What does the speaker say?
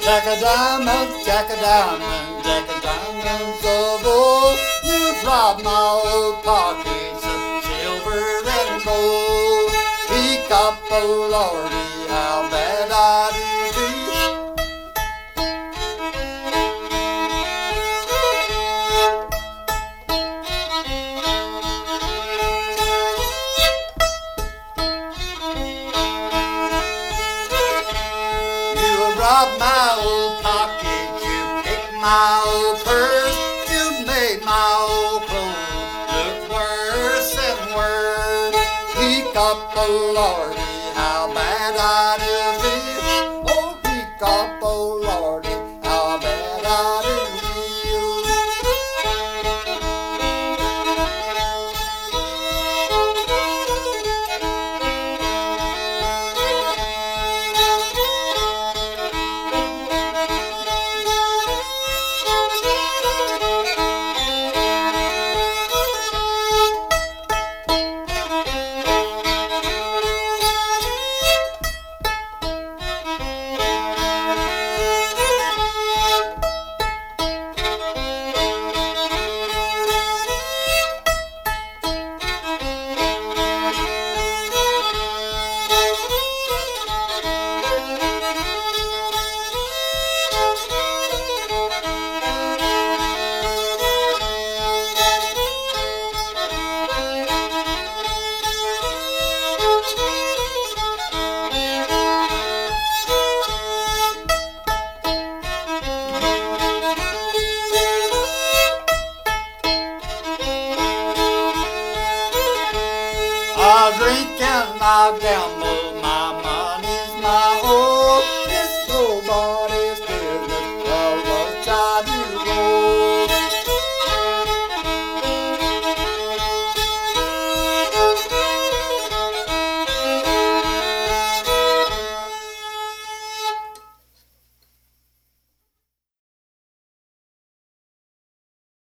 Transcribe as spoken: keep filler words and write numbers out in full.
Jack a diamond, Jack a diamond, Jack a diamonds of old. You've robbed my old pockets of silver and gold. Speak up, oh Lordy, how bad I do be. Robbed my old pocket, you picked my old purse, you made my old clothes look worse and worse. Speak up, oh Lordy, how bad I do feel. Oh, speak up, oh Lordy, how bad I do I drink and I gamble, my money's my own.